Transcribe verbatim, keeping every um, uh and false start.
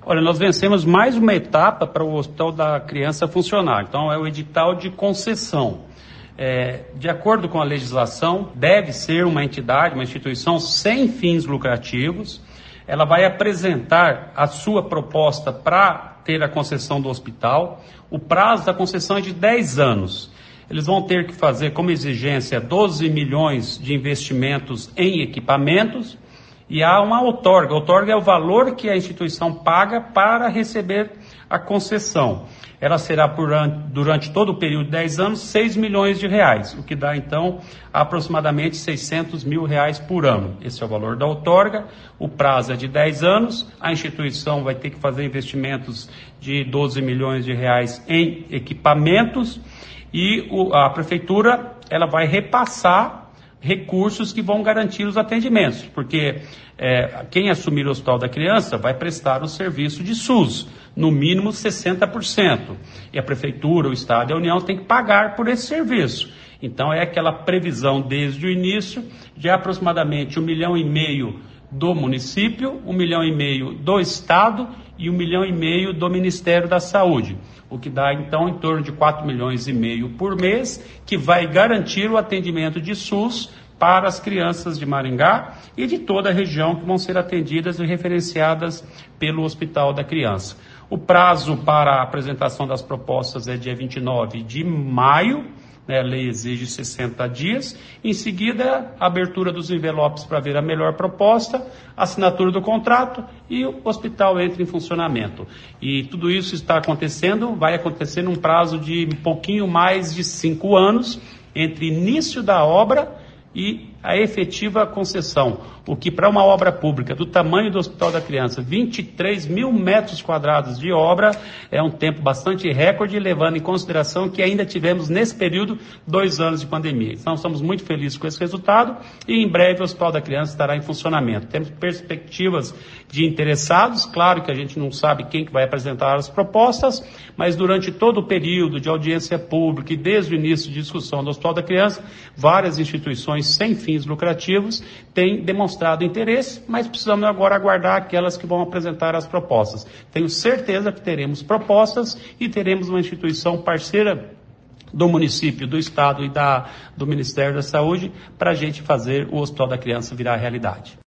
Olha, nós vencemos mais uma etapa para o Hospital da Criança funcionar. Então, é o edital de concessão. É, de acordo com a legislação, deve ser uma entidade, uma instituição sem fins lucrativos. Ela vai apresentar a sua proposta para ter a concessão do hospital. O prazo da concessão é de dez anos. Eles vão ter que fazer como exigência doze milhões de investimentos em equipamentos. E há uma outorga. A outorga é o valor que a instituição paga para receber a concessão. Ela será, por, durante todo o período de dez anos, seis milhões de reais, o que dá, então, aproximadamente seiscentos mil reais por ano. Esse é o valor da outorga. O prazo é de dez anos. A instituição vai ter que fazer investimentos de doze milhões de reais em equipamentos. E o, a prefeitura ela vai repassar recursos que vão garantir os atendimentos, porque é, quem assumir o Hospital da Criança vai prestar o serviço de SUS, no mínimo sessenta por cento. E a Prefeitura, o Estado e a União têm que pagar por esse serviço. Então é aquela previsão desde o início de aproximadamente um milhão e meio do município, um milhão e meio do Estado e um milhão e meio do Ministério da Saúde, o que dá então em torno de quatro milhões e meio por mês, que vai garantir o atendimento de SUS para as crianças de Maringá e de toda a região que vão ser atendidas e referenciadas pelo Hospital da Criança. O prazo para a apresentação das propostas é dia vinte e nove de maio. Né, a lei exige sessenta dias, em seguida a abertura dos envelopes para ver a melhor proposta, assinatura do contrato e o hospital entra em funcionamento. E tudo isso está acontecendo, vai acontecer num prazo de um pouquinho mais de cinco anos, entre início da obra e a efetiva concessão, o que para uma obra pública do tamanho do Hospital da Criança, vinte e três mil metros quadrados de obra, é um tempo bastante recorde, levando em consideração que ainda tivemos nesse período dois anos de pandemia. Então estamos muito felizes com esse resultado e em breve o Hospital da Criança estará em funcionamento. Temos perspectivas de interessados, claro que a gente não sabe quem que vai apresentar as propostas, mas durante todo o período de audiência pública e desde o início de discussão do Hospital da Criança, várias instituições sem fins lucrativos têm demonstrado interesse, mas precisamos agora aguardar aquelas que vão apresentar as propostas. Tenho certeza que teremos propostas e teremos uma instituição parceira do município, do Estado e da, do Ministério da Saúde para a gente fazer o Hospital da Criança virar realidade.